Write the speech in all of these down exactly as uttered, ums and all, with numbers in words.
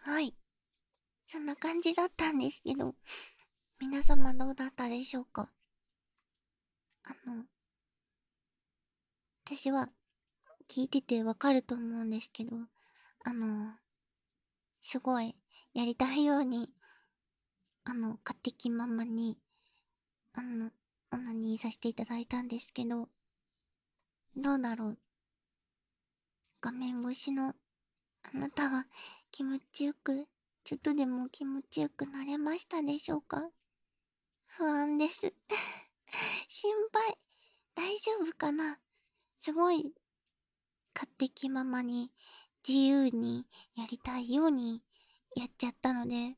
はい。そんな感じだったんですけど、皆様どうだったでしょうか？あの、私は聞いててわかると思うんですけど、あの、すごいやりたいように、あの、勝手気ままに、あの、オナニーさせていただいたんですけど、どうだろう。画面越しのあなたは気持ちよく、ちょっとでも気持ちよくなれましたでしょうか？不安です。心配。大丈夫かな？すごい勝手気ままに自由にやりたいようにやっちゃったので、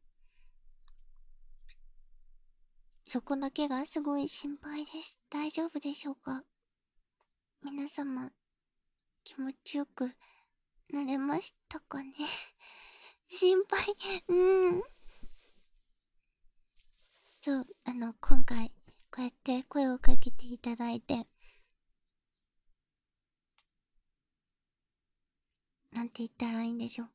そこだけがすごい心配です。大丈夫でしょうか？皆様、気持ちよくなれましたかね？心配。うーん。そう、あの、今回、こうやって声をかけていただいて、なんて言ったらいいんでしょう。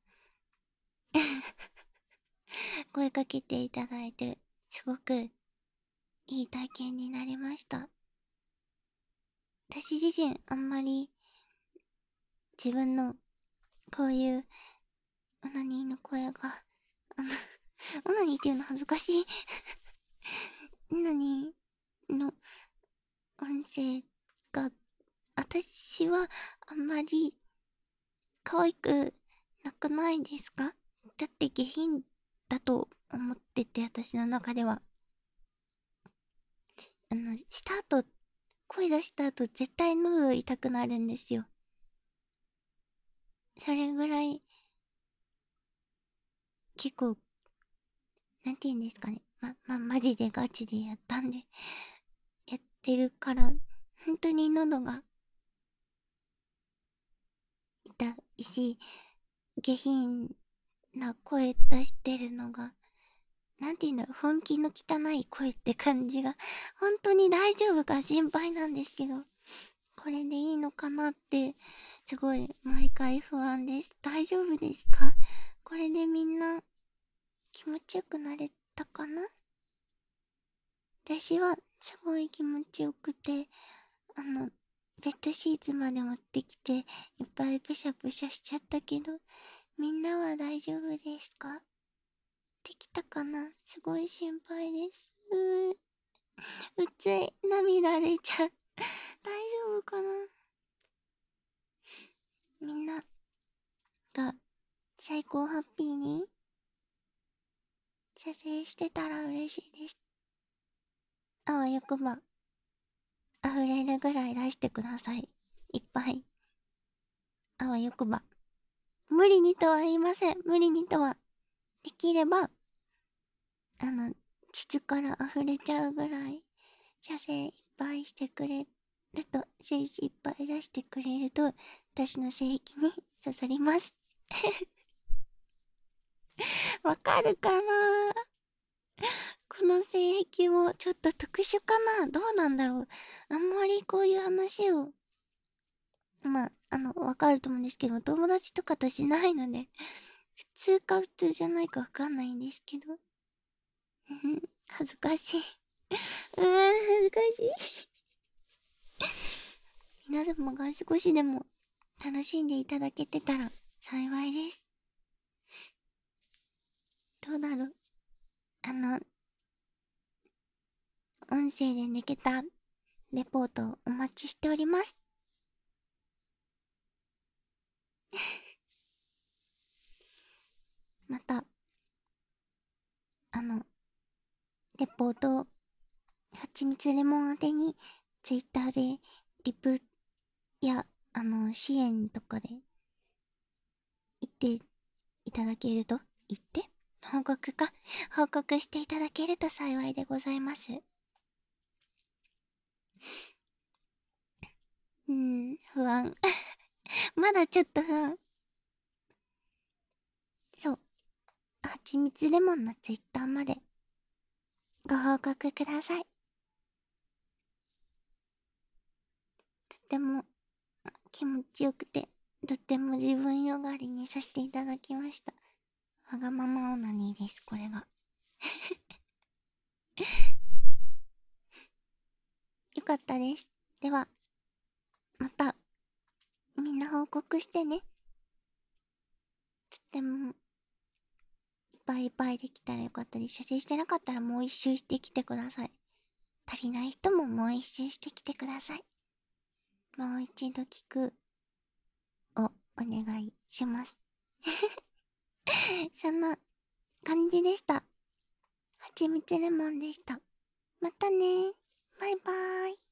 声かけていただいて、すごくいい体験になりました。私自身、あんまり自分のこういうオナニーの声が、あの、オナニーっていうの恥ずかしい。オナニーの音声が、私はあんまり可愛くなくないですか？だって下品だと思ってて、私の中では。あの、した後、声出した後、絶対喉痛くなるんですよ。それぐらい、結構、なんて言うんですかね。ま、ま、マジでガチでやったんで、やってるから、本当に喉が痛いし、下品な声出してるのが、なんて言うんだろう、本気の汚い声って感じが、本当に大丈夫か心配なんですけど、これでいいのかなって、すごい毎回不安です。大丈夫ですか？これでみんな気持ちよくなれたかな？私はすごい気持ちよくて、あの、ベッドシーツまで持ってきて、いっぱいプシャプシャしちゃったけど、みんなは大丈夫ですか？できたかな？すごい心配です。うー、うつい、涙出ちゃう。大丈夫かな？みんなが最高ハッピーに射精してたら嬉しいです。あわよくば、溢れるぐらい出してください。いっぱい。あわよくば。無理にとは言いません。無理にとは。できれば、あの、膣から溢れちゃうぐらい、射精いっぱいしてくれると、精子いっぱい出してくれると、私の性域に刺さります。わかるかな？この性癖もちょっと特殊かな？どうなんだろう？あんまりこういう話を、まあ、あの、わかると思うんですけど、友達とかとしないので、普通か普通じゃないかわかんないんですけど。うん、恥ずかしい。うーん、恥ずかしい。皆様が少しでも楽しんでいただけてたら幸いです。どうだろう。あの、音声で抜けたレポートお待ちしております。また、あの、レポート、はちみつレモン宛てに、ツイッターで、リプや、あの、支援とかで、言っていただけると、言って報告か。報告していただけると幸いでございます。うーん、不安。まだちょっと不安。そう。はちみつレモンのツイッターまで、ご報告ください。とても気持ちよくて、とっても自分よがりにさせていただきました。 わがままオナニーです、これが。よかったです。では、また、みんな報告してね。とっても、いっぱいいっぱいできたらよかったです。射精してなかったらもう一周してきてください。足りない人ももう一周してきてください。もう一度聞くをお願いします。そんな感じでした。はちみつレモンでした。またね。バイバーイ。